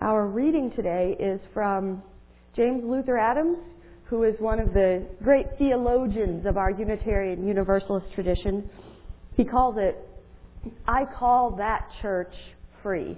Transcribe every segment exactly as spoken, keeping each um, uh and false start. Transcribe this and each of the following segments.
Our reading today is from James Luther Adams, who is one of the great theologians of our Unitarian Universalist tradition. He calls it, "I call that church free."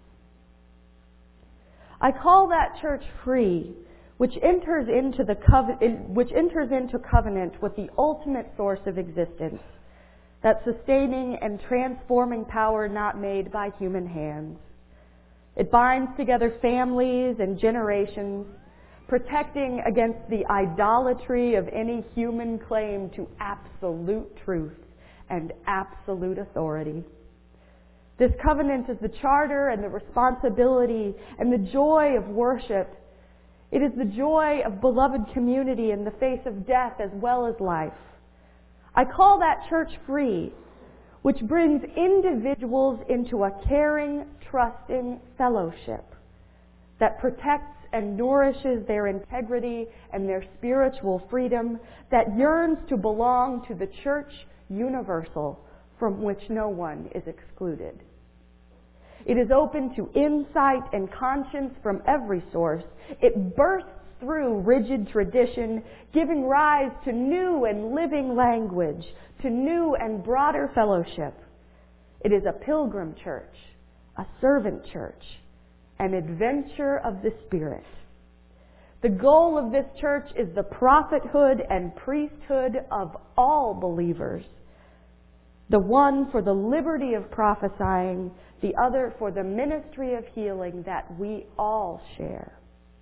I call that church free, which enters into the covenant, which enters into covenant with the ultimate source of existence, that sustaining and transforming power not made by human hands. It binds together families and generations, protecting against the idolatry of any human claim to absolute truth and absolute authority. This covenant is the charter and the responsibility and the joy of worship. It is the joy of beloved community in the face of death as well as life. I call that church free, which brings individuals into a caring, trusting fellowship that protects and nourishes their integrity and their spiritual freedom, that yearns to belong to the church universal from which no one is excluded. It is open to insight and conscience from every source. It bursts through rigid tradition, giving rise to new and living language, to new and broader fellowship. It is a pilgrim church, a servant church, an adventure of the Spirit. The goal of this church is the prophethood and priesthood of all believers. The one for the liberty of prophesying, the other for the ministry of healing that we all share.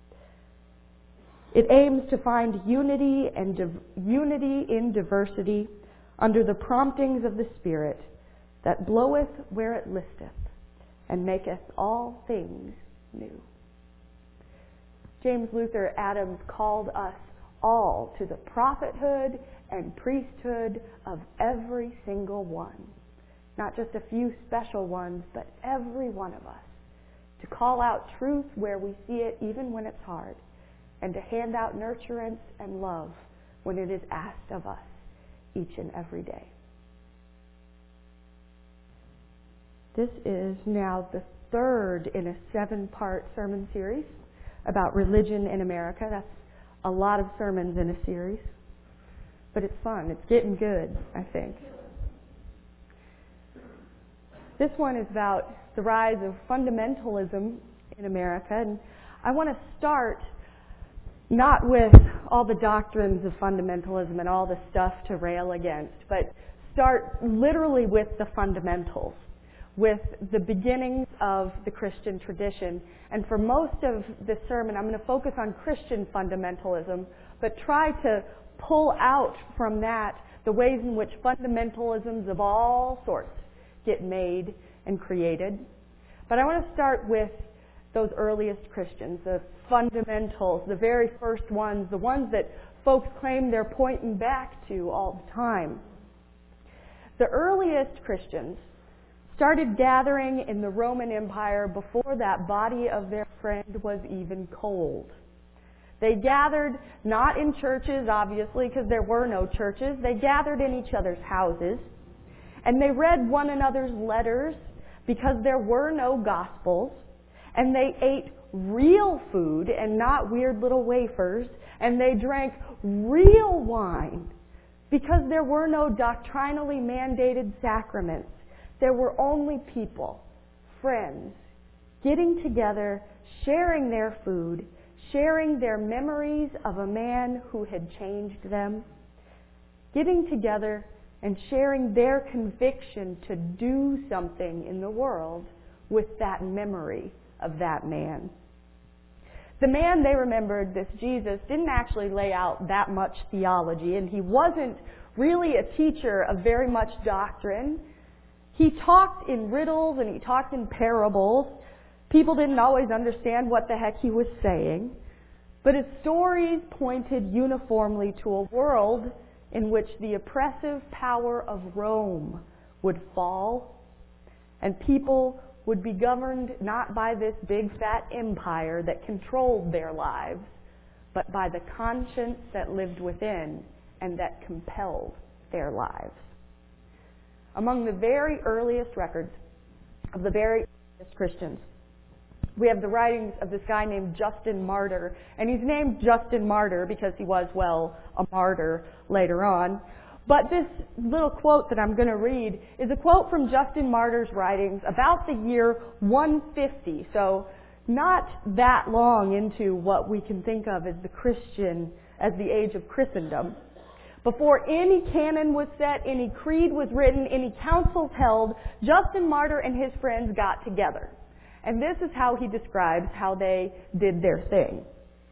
It aims to find unity and div- unity in diversity under the promptings of the Spirit that bloweth where it listeth and maketh all things new. James Luther Adams called us all to the prophethood and priesthood of every single one. Not just a few special ones, but every one of us. To call out truth where we see it, even when it's hard. And to hand out nurturance and love when it is asked of us each and every day. This is now the third in a seven-part sermon series about religion in America. That's a lot of sermons in a series. But it's fun. It's getting good, I think. This one is about the rise of fundamentalism in America. And I want to start not with all the doctrines of fundamentalism and all the stuff to rail against, but start literally with the fundamentals, with the beginnings of the Christian tradition. And for most of this sermon, I'm going to focus on Christian fundamentalism, but try to pull out from that the ways in which fundamentalisms of all sorts get made and created. But I want to start with those earliest Christians, the fundamentals, the very first ones, the ones that folks claim they're pointing back to all the time. The earliest Christians started gathering in the Roman Empire before that body of their friend was even cold. They gathered not in churches, obviously, because there were no churches. They gathered in each other's houses, and they read one another's letters because there were no gospels, and they ate real food and not weird little wafers, and they drank real wine because there were no doctrinally mandated sacraments. There were only people, friends, getting together, sharing their food, sharing their memories of a man who had changed them, getting together and sharing their conviction to do something in the world with that memory of that man. The man they remembered, this Jesus, didn't actually lay out that much theology, and he wasn't really a teacher of very much doctrine. He talked in riddles and he talked in parables. People didn't always understand what the heck he was saying, but his stories pointed uniformly to a world in which the oppressive power of Rome would fall and people would be governed not by this big fat empire that controlled their lives, but by the conscience that lived within and that compelled their lives. Among the very earliest records of the very earliest Christians we have the writings of this guy named Justin Martyr. And he's named Justin Martyr because he was, well, a martyr later on. But this little quote that I'm going to read is a quote from Justin Martyr's writings about the year one fifty. So not that long into what we can think of as the Christian, as the age of Christendom. Before any canon was set, any creed was written, any councils held, Justin Martyr and his friends got together. And this is how he describes how they did their thing.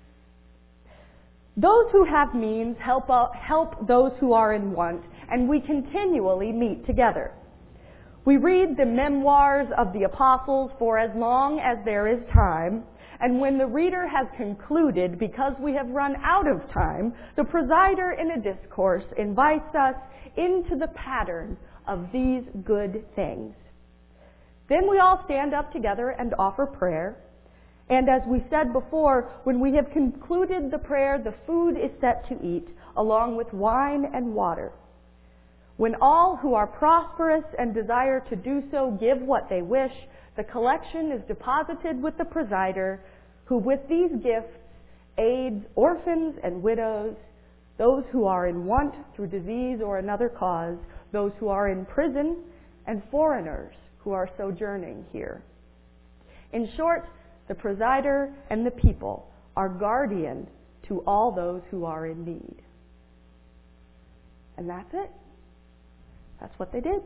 Those who have means help, uh, help those who are in want, and we continually meet together. We read the memoirs of the apostles for as long as there is time, and when the reader has concluded, because we have run out of time, the presider in a discourse invites us into the pattern of these good things. Then we all stand up together and offer prayer. And as we said before, when we have concluded the prayer, the food is set to eat, along with wine and water. When all who are prosperous and desire to do so give what they wish, the collection is deposited with the presider, who with these gifts aids orphans and widows, those who are in want through disease or another cause, those who are in prison, and foreigners who are sojourning here. In short, the presider and the people are guardian to all those who are in need. And that's it. That's what they did.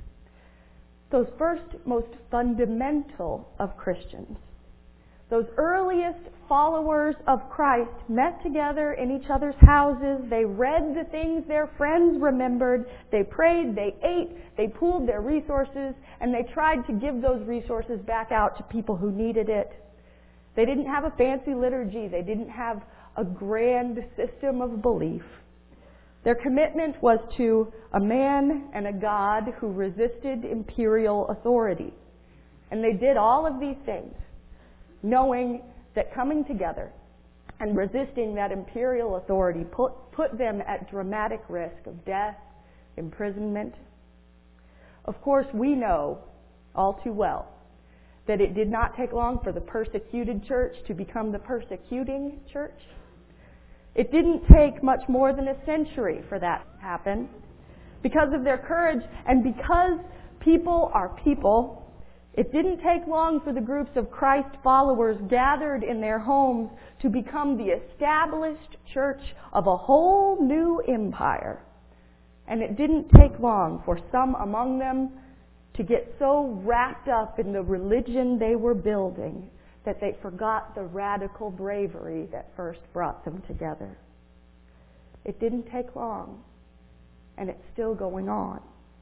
Those first, most fundamental of Christians, those earliest followers of Christ, met together in each other's houses. They read the things their friends remembered. They prayed, they ate, they pooled their resources, and they tried to give those resources back out to people who needed it. They didn't have a fancy liturgy. They didn't have a grand system of belief. Their commitment was to a man and a God who resisted imperial authority. And they did all of these things, knowing that coming together and resisting that imperial authority put, put them at dramatic risk of death, imprisonment. Of course, we know all too well that it did not take long for the persecuted church to become the persecuting church. It didn't take much more than a century for that to happen. Because of their courage and because people are people, it didn't take long for the groups of Christ followers gathered in their homes to become the established church of a whole new empire. And it didn't take long for some among them to get so wrapped up in the religion they were building that they forgot the radical bravery that first brought them together. It didn't take long, and it's still going on.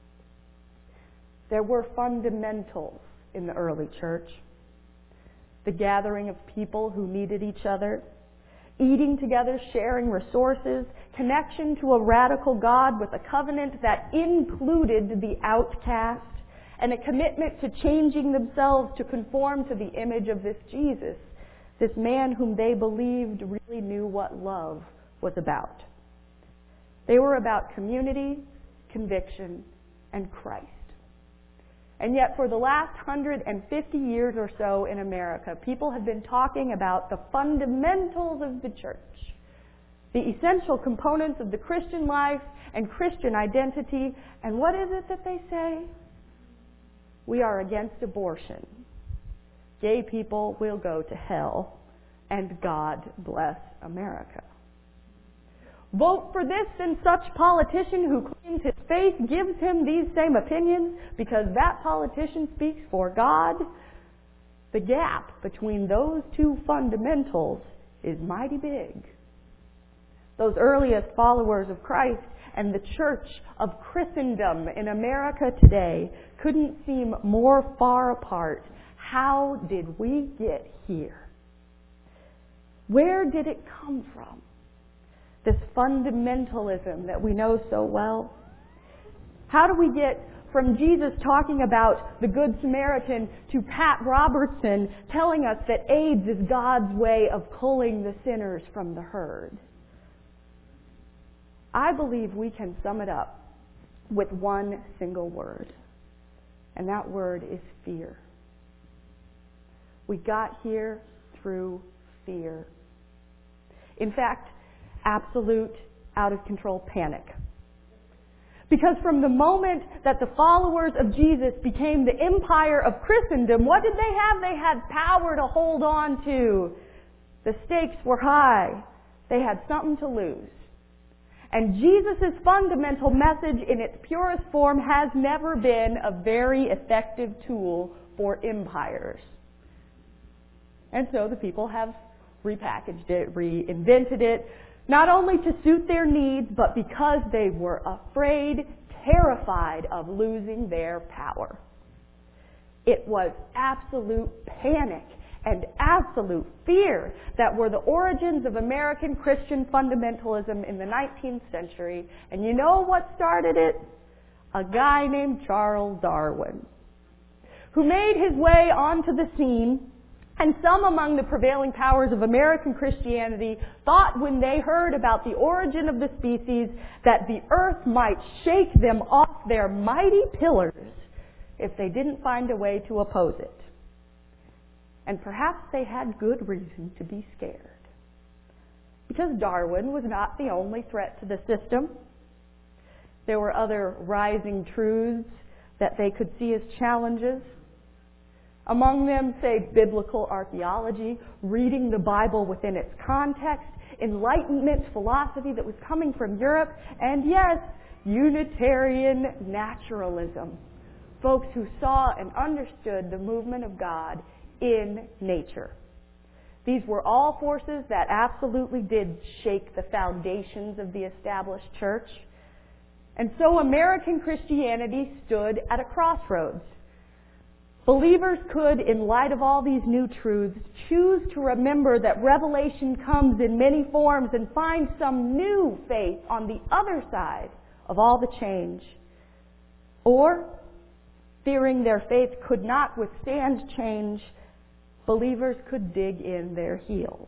There were fundamentals in the early church. The gathering of people who needed each other, eating together, sharing resources, connection to a radical God with a covenant that included the outcast, and a commitment to changing themselves to conform to the image of this Jesus, this man whom they believed really knew what love was about. They were about community, conviction, and Christ. And yet for the last one hundred fifty years or so in America, people have been talking about the fundamentals of the church, the essential components of the Christian life and Christian identity. And what is it that they say? We are against abortion. Gay people will go to hell, and God bless America. Vote for this and such politician who claims his faith gives him these same opinions because that politician speaks for God. The gap between those two fundamentals is mighty big. Those earliest followers of Christ and the church of Christendom in America today couldn't seem more far apart. How did we get here? Where did it come from? This fundamentalism that we know so well. How do we get from Jesus talking about the Good Samaritan to Pat Robertson telling us that AIDS is God's way of pulling the sinners from the herd? I believe we can sum it up with one single word, and that word is fear. We got here through fear. In fact, absolute, out-of-control panic. Because from the moment that the followers of Jesus became the empire of Christendom, what did they have? They had power to hold on to. The stakes were high. They had something to lose. And Jesus' fundamental message in its purest form has never been a very effective tool for empires. And so the people have repackaged it, reinvented it, not only to suit their needs, but because they were afraid, terrified of losing their power. It was absolute panic and absolute fear that were the origins of American Christian fundamentalism in the nineteenth century. And you know what started it? A guy named Charles Darwin, who made his way onto the scene. And some among the prevailing powers of American Christianity thought when they heard about the origin of the species that the earth might shake them off their mighty pillars if they didn't find a way to oppose it. And perhaps they had good reason to be scared. Because Darwin was not the only threat to the system. There were other rising truths that they could see as challenges. Among them, say, biblical archaeology, reading the Bible within its context, Enlightenment philosophy that was coming from Europe, and yes, Unitarian naturalism. Folks who saw and understood the movement of God in nature. These were all forces that absolutely did shake the foundations of the established church. And so American Christianity stood at a crossroads. Believers could, in light of all these new truths, choose to remember that revelation comes in many forms and find some new faith on the other side of all the change. Or, fearing their faith could not withstand change, believers could dig in their heels.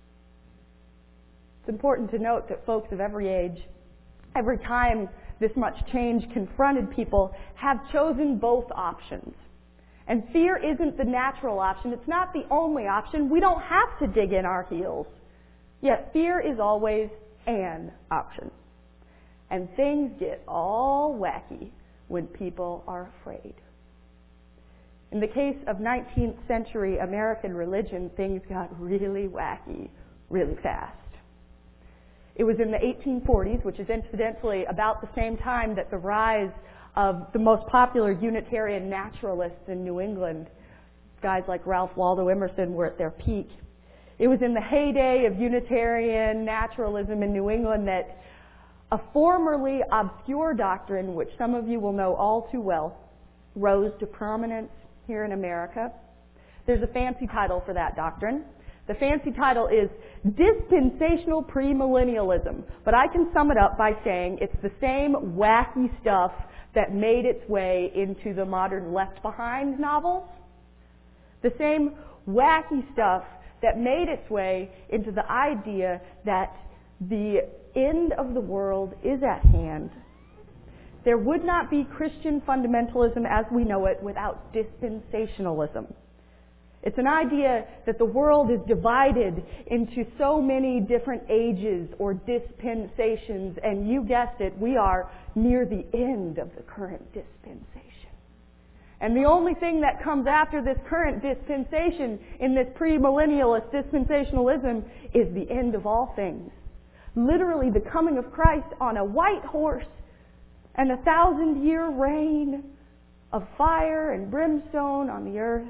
It's important to note that folks of every age, every time this much change confronted people, have chosen both options. And fear isn't the natural option. It's not the only option. We don't have to dig in our heels. Yet fear is always an option. And things get all wacky when people are afraid. In the case of nineteenth century American religion, things got really wacky really fast. It was in the eighteen forties, which is incidentally about the same time that the rise of the most popular Unitarian naturalists in New England, guys like Ralph Waldo Emerson, were at their peak. It was in the heyday of Unitarian naturalism in New England that a formerly obscure doctrine, which some of you will know all too well, rose to prominence here in America. There's a fancy title for that doctrine. The fancy title is Dispensational Premillennialism, but I can sum it up by saying it's the same wacky stuff that made its way into the modern Left Behind novels. The same wacky stuff that made its way into the idea that the end of the world is at hand. There would not be Christian fundamentalism as we know it without dispensationalism. It's an idea that the world is divided into so many different ages or dispensations, and you guessed it, we are near the end of the current dispensation. And the only thing that comes after this current dispensation in this premillennialist dispensationalism is the end of all things. Literally the coming of Christ on a white horse and a thousand-year reign of fire and brimstone on the earth.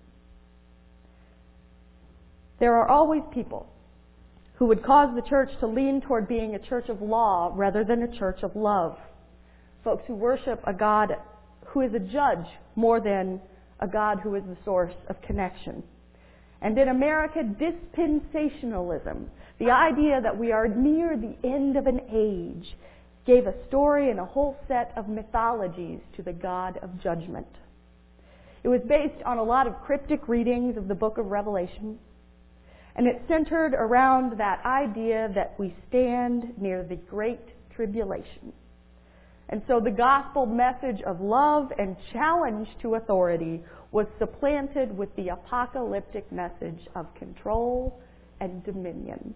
There are always people who would cause the church to lean toward being a church of law rather than a church of love. Folks who worship a God who is a judge more than a God who is the source of connection. And in America, dispensationalism, the idea that we are near the end of an age, gave a story and a whole set of mythologies to the God of judgment. It was based on a lot of cryptic readings of the book of Revelation. And it centered around that idea that we stand near the Great Tribulation. And so the gospel message of love and challenge to authority was supplanted with the apocalyptic message of control and dominion.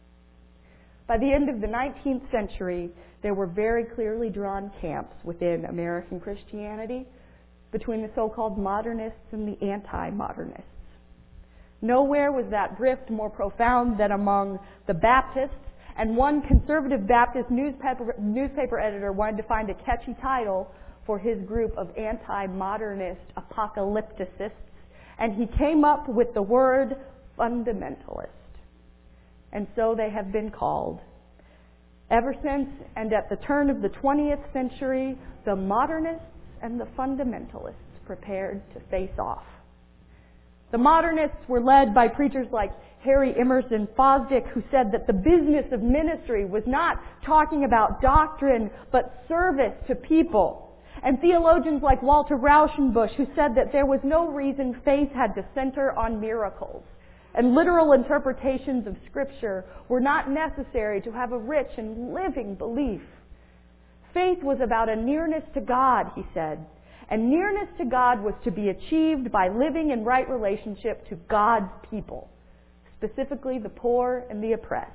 By the end of the nineteenth century, there were very clearly drawn camps within American Christianity between the so-called modernists and the anti-modernists. Nowhere was that rift more profound than among the Baptists, and one conservative Baptist newspaper, newspaper editor wanted to find a catchy title for his group of anti-modernist apocalypticists, and he came up with the word fundamentalist. And so they have been called. Ever since, and at the turn of the twentieth century, the modernists and the fundamentalists prepared to face off. The modernists were led by preachers like Harry Emerson Fosdick, who said that the business of ministry was not talking about doctrine, but service to people. And theologians like Walter Rauschenbusch, who said that there was no reason faith had to center on miracles, and literal interpretations of Scripture were not necessary to have a rich and living belief. Faith was about a nearness to God, he said, and nearness to God was to be achieved by living in right relationship to God's people, specifically the poor and the oppressed.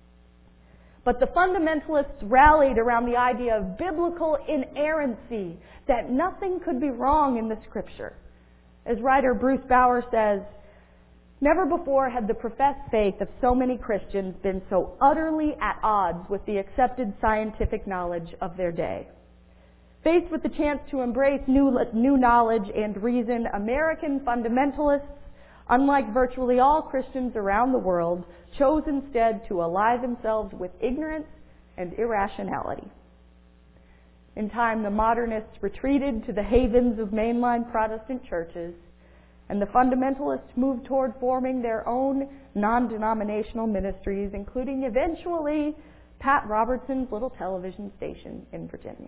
But the fundamentalists rallied around the idea of biblical inerrancy, that nothing could be wrong in the Scripture. As writer Bruce Bauer says, never before had the professed faith of so many Christians been so utterly at odds with the accepted scientific knowledge of their day. Faced with the chance to embrace new, new knowledge and reason, American fundamentalists, unlike virtually all Christians around the world, chose instead to ally themselves with ignorance and irrationality. In time, the modernists retreated to the havens of mainline Protestant churches, and the fundamentalists moved toward forming their own non-denominational ministries, including eventually Pat Robertson's little television station in Virginia,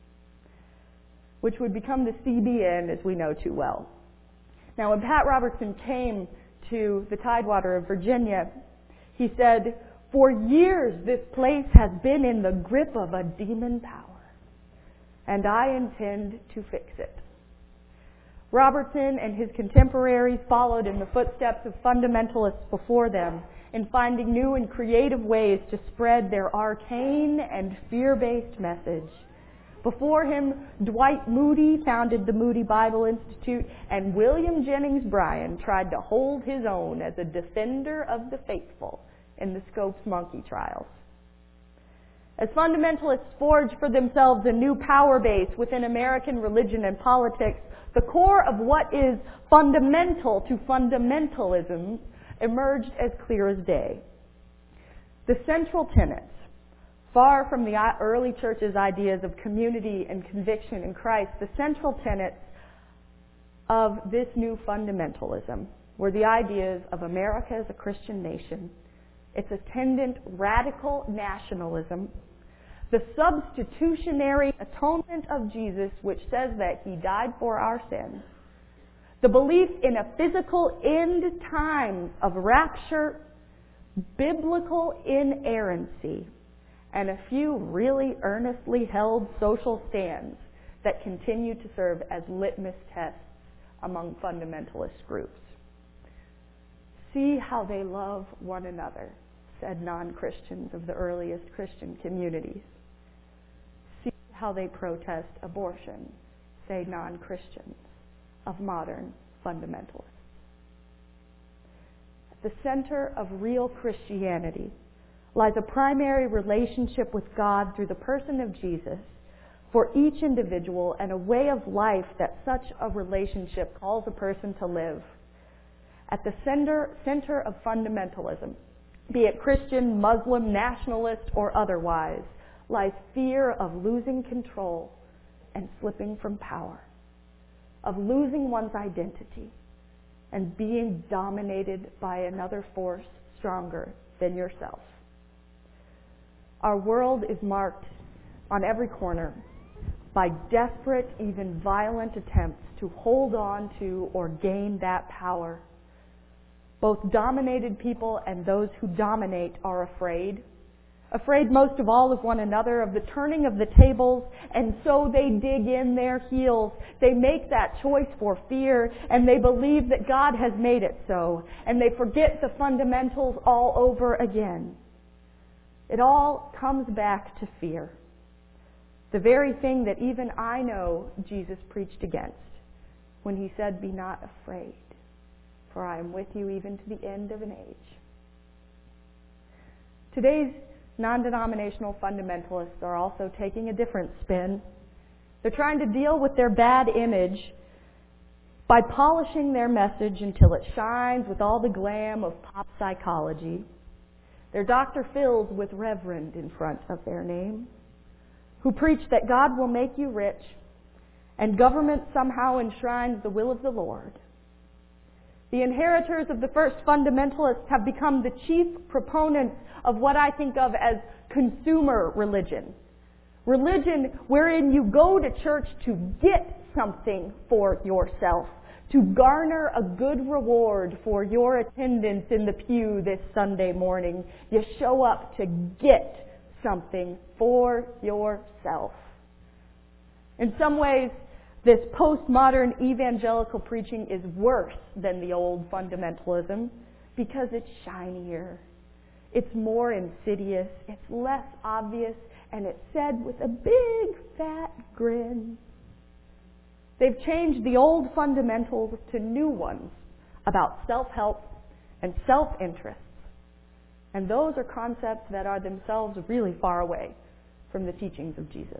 which would become the C B N as we know too well. Now, when Pat Robertson came to the Tidewater of Virginia, he said, "For years this place has been in the grip of a demon power, and I intend to fix it." Robertson and his contemporaries followed in the footsteps of fundamentalists before them in finding new and creative ways to spread their arcane and fear-based message. Before him, Dwight Moody founded the Moody Bible Institute, and William Jennings Bryan tried to hold his own as a defender of the faithful in the Scopes monkey trials. As fundamentalists forged for themselves a new power base within American religion and politics, the core of what is fundamental to fundamentalism emerged as clear as day. The central tenets, far from the early church's ideas of community and conviction in Christ, the central tenets of this new fundamentalism were the ideas of America as a Christian nation, its attendant radical nationalism, the substitutionary atonement of Jesus, which says that He died for our sins, the belief in a physical end times of rapture, biblical inerrancy, and a few really earnestly held social stands that continue to serve as litmus tests among fundamentalist groups. See how they love one another, said non-Christians of the earliest Christian communities. See how they protest abortion, say non-Christians of modern fundamentalists. At the center of real Christianity lies a primary relationship with God through the person of Jesus for each individual, and a way of life that such a relationship calls a person to live. At the center, center of fundamentalism, be it Christian, Muslim, nationalist, or otherwise, lies fear of losing control and slipping from power, of losing one's identity and being dominated by another force stronger than yourself. Our world is marked on every corner by desperate, even violent attempts to hold on to or gain that power. Both dominated people and those who dominate are afraid, afraid most of all of one another, of the turning of the tables, and so they dig in their heels. They make that choice for fear, and they believe that God has made it so, and they forget the fundamentals all over again. It all comes back to fear. The very thing that even I know Jesus preached against when he said, "Be not afraid, for I am with you even to the end of an age." Today's non-denominational fundamentalists are also taking a different spin. They're trying to deal with their bad image by polishing their message until it shines with all the glam of pop psychology. Their Doctor Phils with Reverend in front of their name, who preach that God will make you rich and government somehow enshrines the will of the Lord. The inheritors of the first fundamentalists have become the chief proponents of what I think of as consumer religion. Religion wherein you go to church to get something for yourself, to garner a good reward for your attendance in the pew this Sunday morning. You show up to get something for yourself. In some ways, this postmodern evangelical preaching is worse than the old fundamentalism because it's shinier, it's more insidious, it's less obvious, and it's said with a big fat grin. They've changed the old fundamentals to new ones about self-help and self-interest. And those are concepts that are themselves really far away from the teachings of Jesus.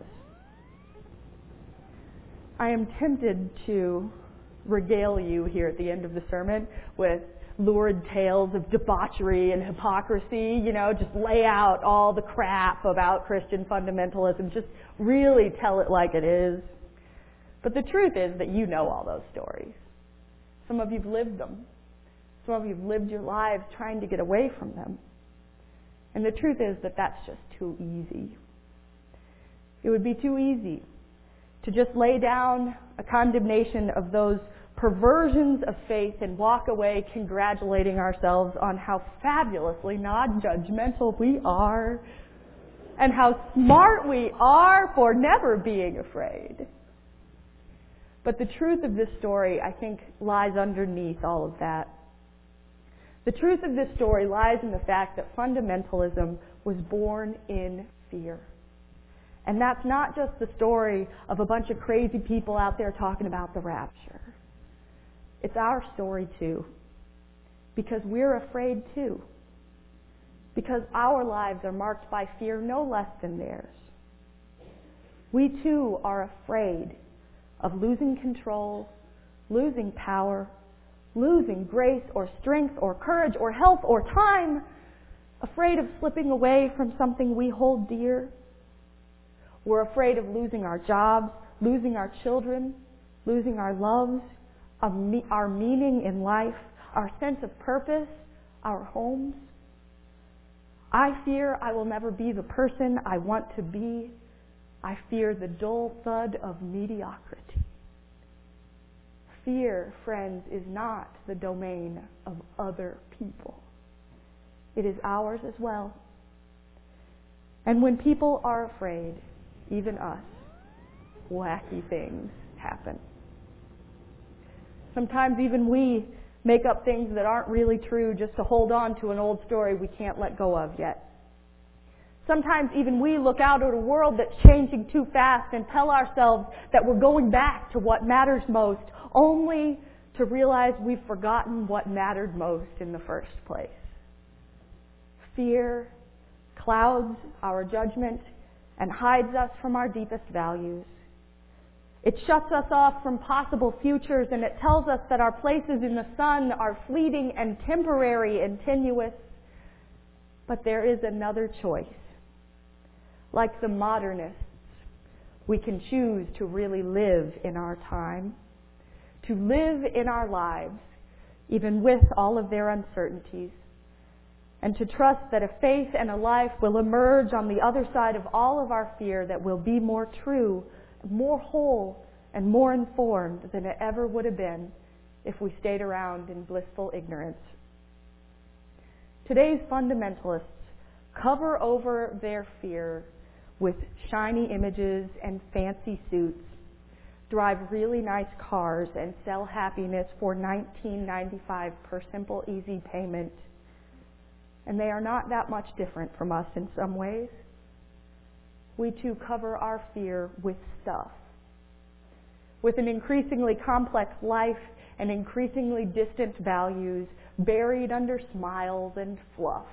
I am tempted to regale you here at the end of the sermon with lurid tales of debauchery and hypocrisy, you know, just lay out all the crap about Christian fundamentalism, just really tell it like it is. But the truth is that you know all those stories. Some of you've lived them. Some of you've lived your lives trying to get away from them. And the truth is that that's just too easy. It would be too easy to just lay down a condemnation of those perversions of faith and walk away congratulating ourselves on how fabulously non-judgmental we are and how smart we are for never being afraid. But the truth of this story, I think, lies underneath all of that. The truth of this story lies in the fact that fundamentalism was born in fear. And that's not just the story of a bunch of crazy people out there talking about the rapture. It's our story too. Because we're afraid too. Because our lives are marked by fear no less than theirs. We too are afraid of losing control, losing power, losing grace or strength or courage or health or time, afraid of slipping away from something we hold dear. We're afraid of losing our jobs, losing our children, losing our loves, our meaning in life, our sense of purpose, our homes. I fear I will never be the person I want to be. I fear the dull thud of mediocrity. Fear, friends, is not the domain of other people. It is ours as well. And when people are afraid, even us, wacky things happen. Sometimes even we make up things that aren't really true just to hold on to an old story we can't let go of yet. Sometimes even we look out at a world that's changing too fast and tell ourselves that we're going back to what matters most, only to realize we've forgotten what mattered most in the first place. Fear clouds our judgment and hides us from our deepest values. It shuts us off from possible futures, and it tells us that our places in the sun are fleeting and temporary and tenuous. But there is another choice. Like the modernists, we can choose to really live in our time, to live in our lives, even with all of their uncertainties, and to trust that a faith and a life will emerge on the other side of all of our fear that will be more true, more whole, and more informed than it ever would have been if we stayed around in blissful ignorance. Today's fundamentalists cover over their fear with shiny images and fancy suits, drive really nice cars, and sell happiness for nineteen ninety-five per simple, easy payment. And they are not that much different from us in some ways. We too cover our fear with stuff, with an increasingly complex life and increasingly distant values buried under smiles and fluff.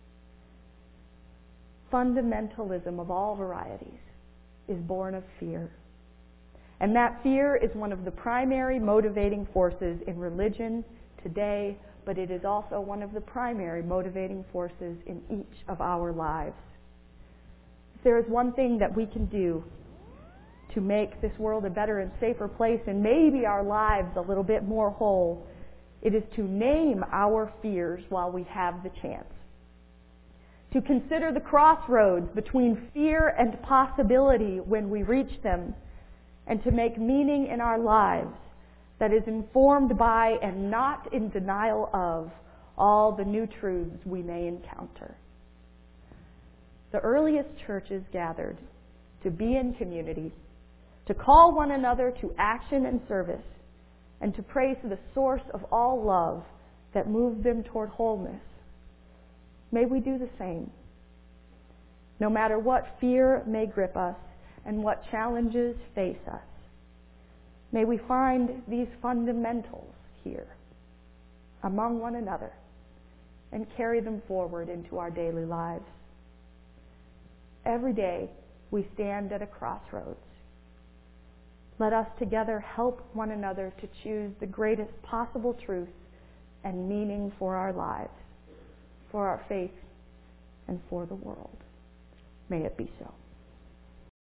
Fundamentalism of all varieties is born of fear. And that fear is one of the primary motivating forces in religion today, but it is also one of the primary motivating forces in each of our lives. If there is one thing that we can do to make this world a better and safer place, and maybe our lives a little bit more whole, it is to name our fears while we have the chance. To consider the crossroads between fear and possibility when we reach them, and to make meaning in our lives that is informed by and not in denial of all the new truths we may encounter. The earliest churches gathered to be in community, to call one another to action and service, and to praise the source of all love that moved them toward wholeness. May we do the same. No matter what fear may grip us and what challenges face us, may we find these fundamentals here among one another and carry them forward into our daily lives. Every day we stand at a crossroads. Let us together help one another to choose the greatest possible truth and meaning for our lives, for our faith, and for the world. May it be so.